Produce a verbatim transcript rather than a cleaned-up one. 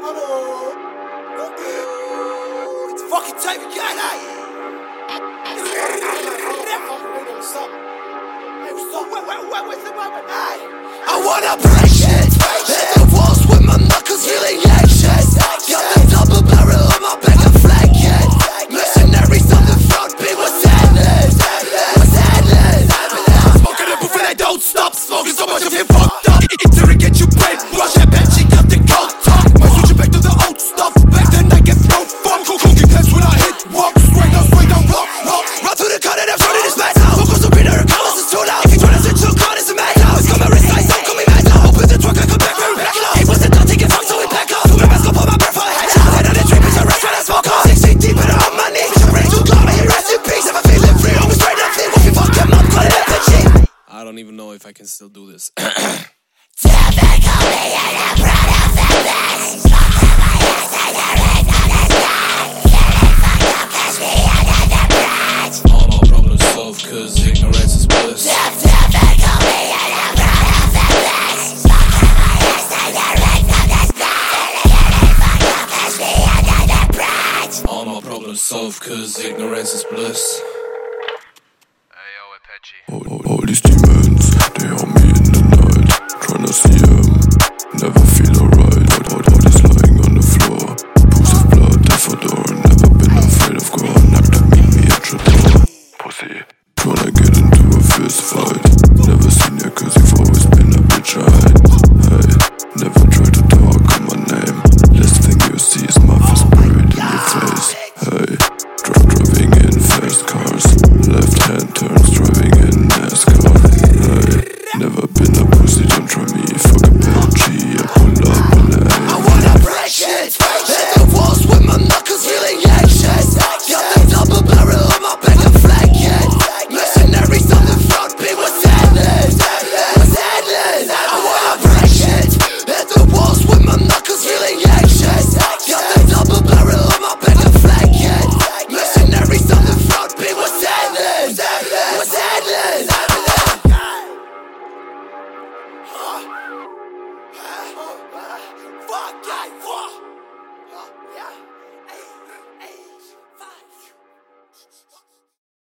It's fucking time again, eh? I wanna break shit, hit the walls with my knuckles feeling anxious. Got the double barrel on my back and flanking. Mercenaries on the front, big was endless, was endless. Smoking a booth and I don't stop. Smoking so much of him fucked up. Interrogate you brainwash, that bitch, she got the cold talk. Might switch it back to the old stuff. Back then I get thrown fuck. Cooking claps when I hit walk. Straight down, straight down, rock, rock. Run through the cut and I'm turning this mess out. Focus on beater, colors is too loud. If you try to sit too hard, it's a mad now. It's coming recise, don't call me mad now. Open the truck, I come back, very back low. He wasn't done taking fuck, so we back up. Put my mask up on my breath, I head out. Head on the tree, bitch, I rest when I smoke off. Six feet deep and I'm on my knees. Bitch, I'm ready to go, I hear rest in peace. If I'm feeling free, always straight up, think, won't be fucking up, call it a bitchy. I don't even know if I can still do this. All my problems solved cause ignorance is bliss. All my problems solved cause ignorance is bliss. All, all these demons, they hold me in the night. Tryna see them, never feel alright. All, all, all this lying on the floor, pools of blood, death for door. Never been afraid of God, knocked at me, me at your door. Pussy, tryna get into a fist fight. Never seen you cause you've always been a bitch, I hide. Hey, never try to talk on my name. Last thing you see is my fist buried in your face. Hey, dri driving in fast cars. Left hand turns, driving in NASCAR. Hey, never been a pussy, don't try me. Fuck a bitch, I pull up on the aim. I wanna break shit, hit the walls with my knuckles feeling anxious. Got the double barrel on my back and flanking. Mercenaries on the front, big was endless, was endless. I wanna break shit, hit the walls with my knuckles feeling anxious. Got the double barrel on my back and flanking. Mercenaries on the front, big was endless, was endless. Fuck, fuck. Yeah.